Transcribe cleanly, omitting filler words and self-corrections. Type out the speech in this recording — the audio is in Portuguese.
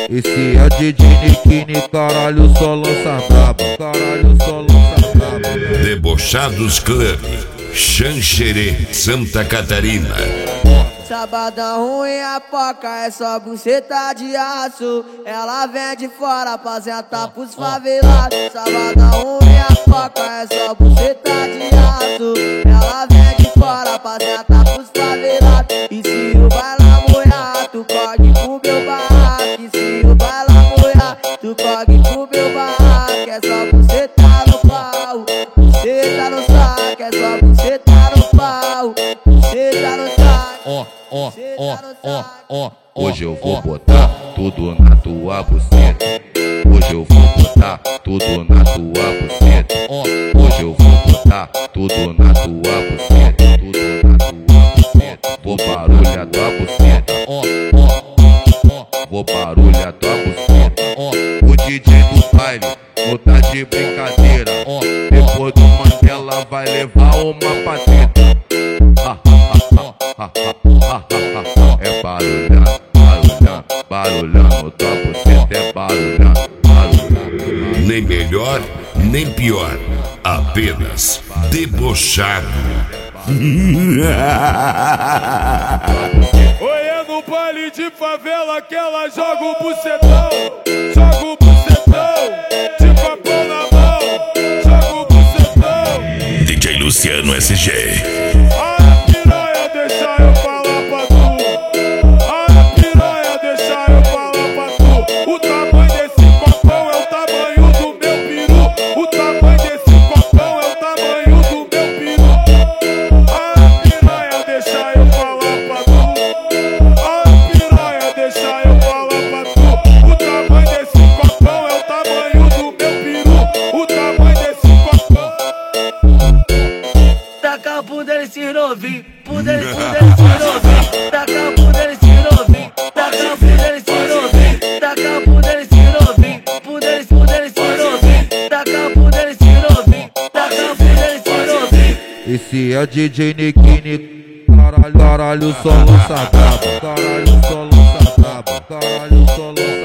Esse é DJ Nikini, caralho, só lança braba. Caralho, só lança braba. Debochados Club, Xanxerê, Santa Catarina. Sabadão ruim, a poca é só buceta de aço. Ela vem de fora, apresentar pros favelados. Sabadão ruim, a poca é só buceta de aço. Ela vem de fora, apresentar pros favelados. E se o baila molhar, tu pode pro meu barraco. E se o baila molhar, tu pode pro meu barraco. É só buceta no pau, buceta no saco. É só buceta no pau, buceta no saco. Hoje eu vou botar tudo na tua buceta. Hoje eu vou botar tudo na tua buceta. Hoje eu vou botar tudo na tua buceta. Tudo na tua buceta. Vou barulhar tua buceta. Vou barulhar tua buceta. O DJ do baile não tá de brincadeira. Depois do Mandela vai levar uma pateta. É barulhando, barulhando, barulhando. Tua buceta é barulhando, barulhando. Nem melhor, nem pior, apenas debochado. Oi, é no baile de favela que ela joga o bucetão. Joga o bucetão, de papel na mão. Joga o bucetão. DJ Luciano SG. Taca a bunda nesse novinho, bunda nesse novinho. Taca a bunda nesse novinho, taca a bunda nesse novinho. Taca a bunda nesse novinho, bunda nesse novinho. Taca a bunda nesse novinho, taca a bunda nesse novinho. Esse é DJ Nikini, caralho, caralho, só lança braba. Caralho, só lança braba. Caralho, só lança